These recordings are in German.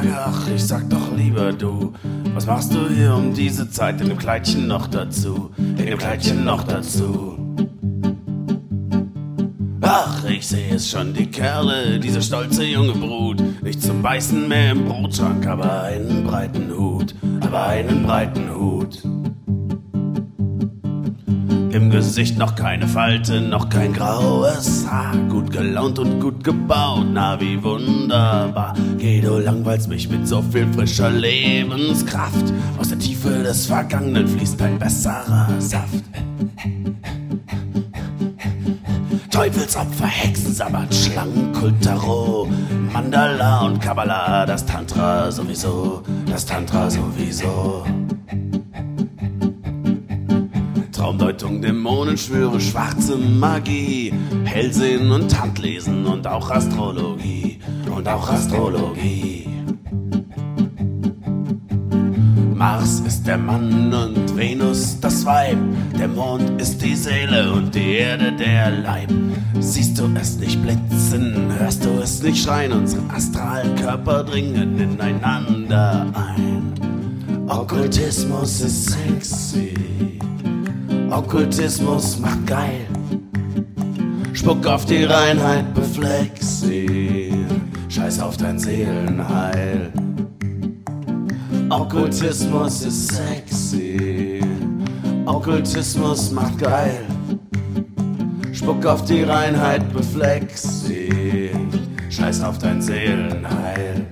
Frage, ach, ich sag doch lieber du. Was machst du hier um diese Zeit in dem Kleidchen noch dazu? In dem Kleidchen noch dazu. Ach, ich sehe es schon, die Kerle, diese stolze junge Brut. Nicht zum Beißen mehr im Brotschrank, aber einen breiten Hut. Aber einen breiten Hut. Im Gesicht noch keine Falte, noch kein graues Haar. Gut gelaunt und gut gebaut, na wie wunderbar. Geh, du langweilst mich mit so viel frischer Lebenskraft. Aus der Tiefe des Vergangenen fließt ein besserer Saft. Teufelsopfer, Hexensabbat, Schlangenkult, Tarot, Mandala und Kabbalah, das Tantra sowieso, das Tantra sowieso. Traumdeutung, Dämonenschwüre, schwarze Magie, Hellsehen und Handlesen und auch Astrologie, und auch Astrologie. Mars ist der Mann und Venus das Weib, der Mond ist die Seele und die Erde der Leib. Siehst du es nicht blitzen, hörst du es nicht schreien, unsere Astralkörper dringen ineinander ein. Okkultismus ist sexy, Okkultismus macht geil. Spuck auf die Reinheit, befleck sie, scheiß auf dein Seelenheil. Okkultismus ist sexy, Okkultismus macht geil. Spuck auf die Reinheit, befleck sie, scheiß auf dein Seelenheil.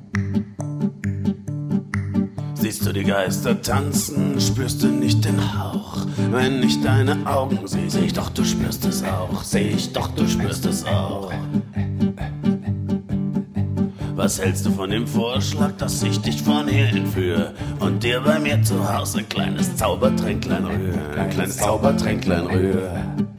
Siehst du die Geister tanzen, spürst du nicht den Hauch. Wenn ich deine Augen sehe, seh ich doch, du spürst es auch. Seh ich doch, du spürst es auch. Was hältst du von dem Vorschlag, dass ich dich von hier entführe und dir bei mir zu Hause ein kleines Zaubertränklein rühre? Ein kleines Zaubertränklein rühre.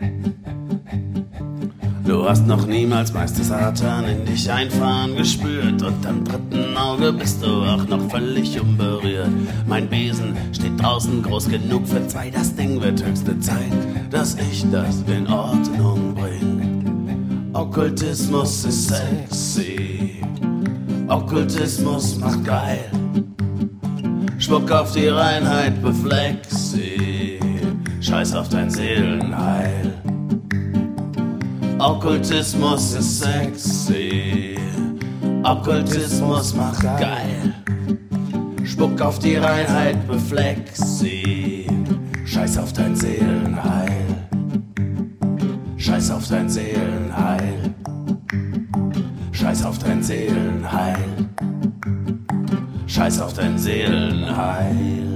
Du hast noch niemals Meister Satan in dich einfahren gespürt und am dritten Auge bist du auch noch völlig unberührt. Mein Besen steht draußen groß genug für zwei, das Ding wird höchste Zeit, dass ich das in Ordnung bring. Okkultismus ist sexy, Okkultismus macht geil. Spuck auf die Reinheit, befleck sie, scheiß auf dein Seelenheil. Okkultismus ist sexy, Okkultismus macht geil. Spuck auf die Reinheit, befleck sie, scheiß auf dein Seelenheil. Scheiß auf dein Seelenheil. Scheiß auf dein Seelenheil. Scheiß auf dein Seelenheil.